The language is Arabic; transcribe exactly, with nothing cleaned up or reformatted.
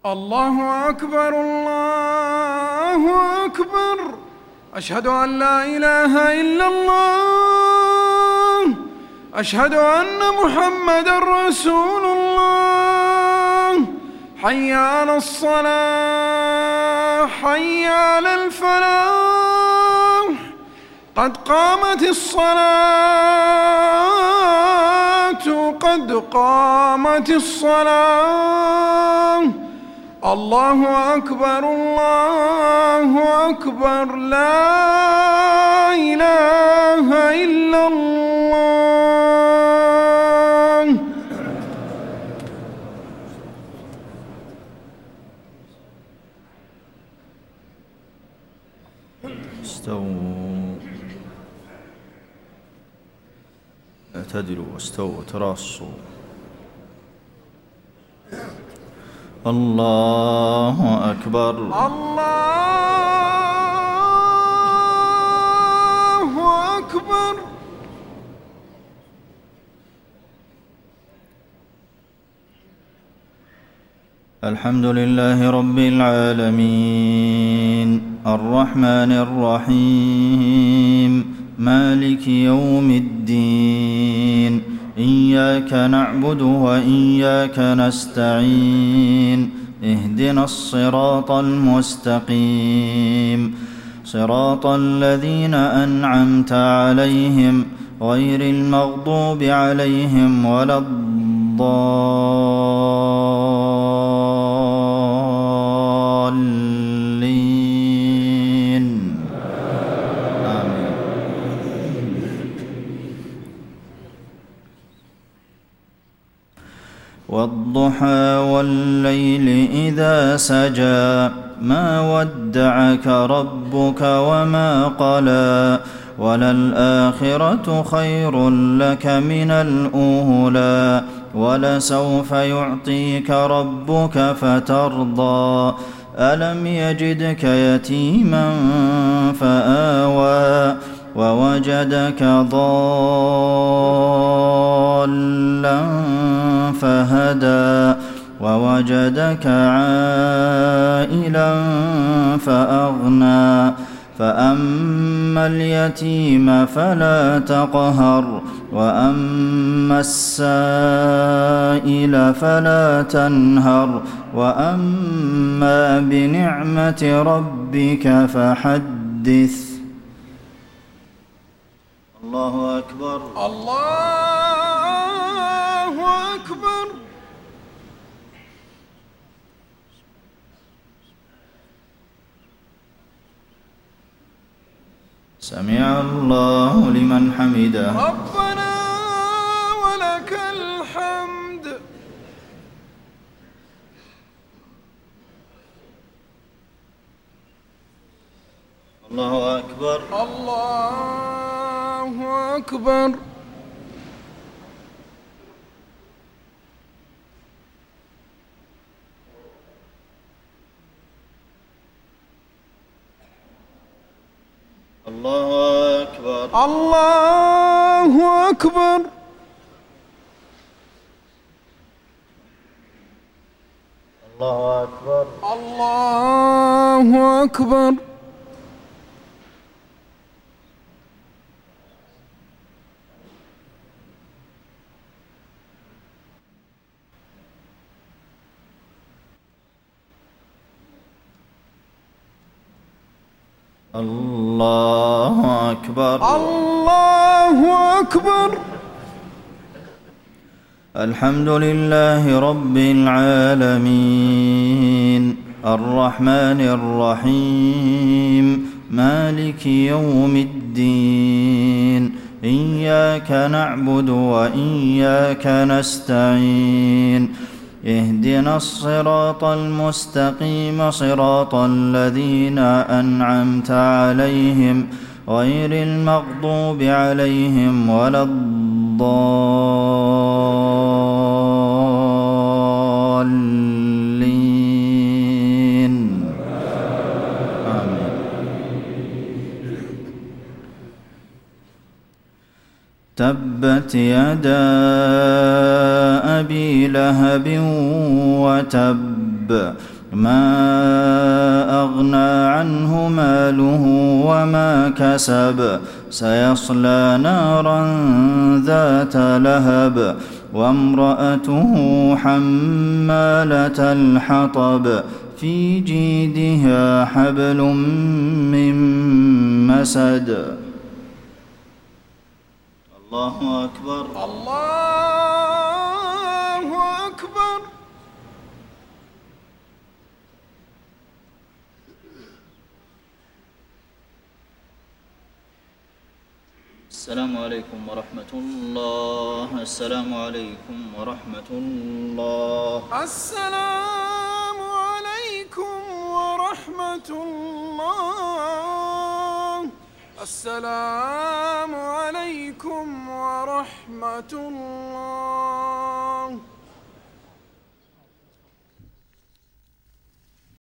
الله أكبر الله أكبر. أشهد أن لا إله إلا الله. أشهد أن محمدًا رسول الله. حي على الصلاة حي على الفلاح. قد قامت الصلاة قد قامت الصلاة. الله أكبر الله أكبر. لا إله إلا الله. استووا اعتدلوا واستووا تراصوا. الله أكبر الله أكبر. الحمد لله رب العالمين الرحمن الرحيم مالك يوم الدين. إياك نعبد وإياك نستعين. اهدنا الصراط المستقيم صراط الذين أنعمت عليهم غير المغضوب عليهم ولا الضالين. آمين. والضحى والليل إذا سجى ما ودعك ربك وما قلى وللآخرة خير لك من الأولى ولسوف يعطيك ربك فترضى. ألم يجدك يتيما فآوى ووجدك ضالا فهدى ووجدك عائلا فأغنى. فأما اليتيم فلا تقهر وأما السائل فلا تنهر وأما بنعمة ربك فحدث. الله أكبر الله أكبر. سمع الله لمن حمده. ربنا ولك الحمد. الله أكبر الله أكبر. الله أكبر الله أكبر. الله أكبر الله أكبر. الله أكبر الله أكبر. الحمد لله رب العالمين الرحمن الرحيم مالك يوم الدين. إياك نعبد وإياك نستعين. اهدنا الصراط المستقيم صراط الذين أنعمت عليهم غير المغضوب عليهم ولا الضالين. آمين. تبت يدا أبي لهب وتب كذب ما أغنى عنه ماله وما كسب سيصلى نارا ذات لهب وامرأته حمالة الحطب في جيدها حبل من مسد. الله أكبر. الله أكبر. السلام عليكم ورحمة الله. السلام عليكم ورحمة الله. السلام عليكم ورحمة الله. السلام عليكم ورحمة الله.